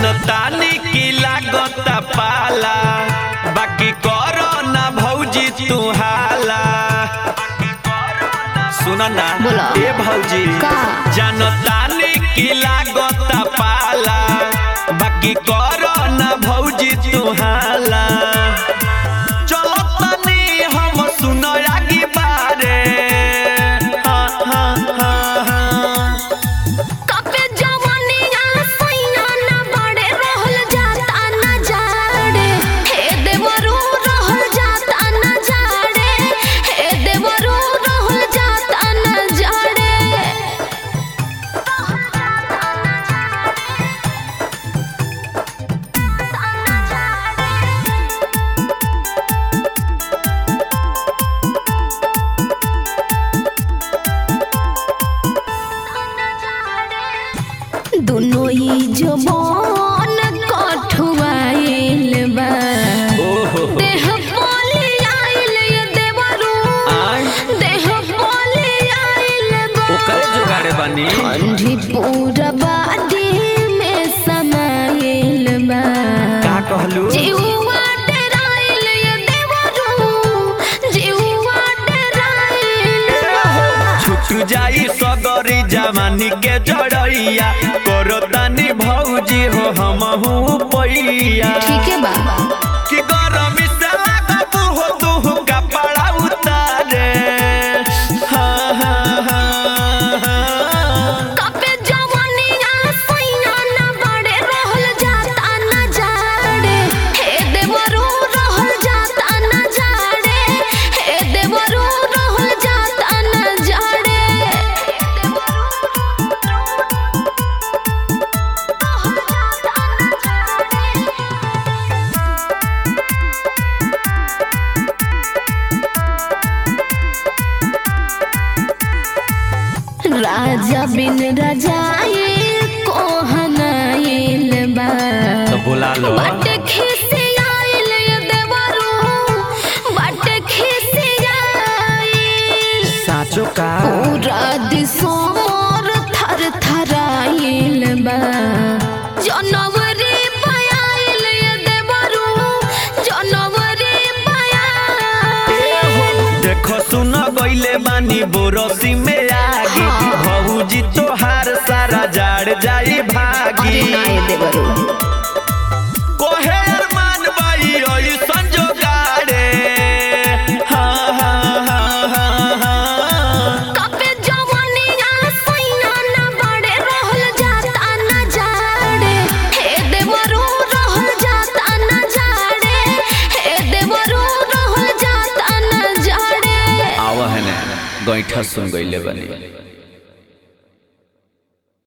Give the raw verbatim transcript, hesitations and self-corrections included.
जनतानी की लागत पाला बाकी करो ना भौजी तू हाला। सुना ना ए भौजी जनतानी की लागत पाला बाकी करो ना भौजी तू हाला। चलो तनी हम सुनो आगे बारे हाँ हाँ हाँ हाँ। दोनों ही जवान कठुआइल बा देह बोले आइल ये देवरू देह बोले आइल बा ओकर जुगाड़े बानी ठंडी पूरा बादी में समाइल बा का कहलू जीवा डराइल ये देवरू जीवा डराइल छुट जाई सगरी जवानी के जड़ैया करो तानी भौजी हो हमहू पैया। ठीक है बा कि गरमी से लागबू हो तू कपड़ा उतारे हाँ हाँ हाँ हाँ। कपे जवानिया सैया ना बड़े रहल जाता ना जाड़े हे देवरू रहल जाता ना जाड़े हे देवरू रहल जाता ना जाड़े। राजा बिन रजाए कोहनाइल बा तो बुला लो बाटे खिसे आइल ये देवरू बाटे खिसे आइल साचो का पूरा दिसो मोर थर थराइल बा जनवरी पायाइल ये देवरू जनवरी पायाइल। देखो सुनो गइले बानी बोरसी में आगी भौजी तोहार सारा जाड़ जाई भागी कोहे अरमान बाई ओई संजोगाड़े हाँ हाँ हाँ हाँ हाँ। कपे जवानिया सैया ना बड़े रहल जाता ना जाड़े हे देवरू रहल जाता ना जाड़े हे देवरू रहल जाता ना जाड़े। आवा है ना गईठा सुन गइले बानी।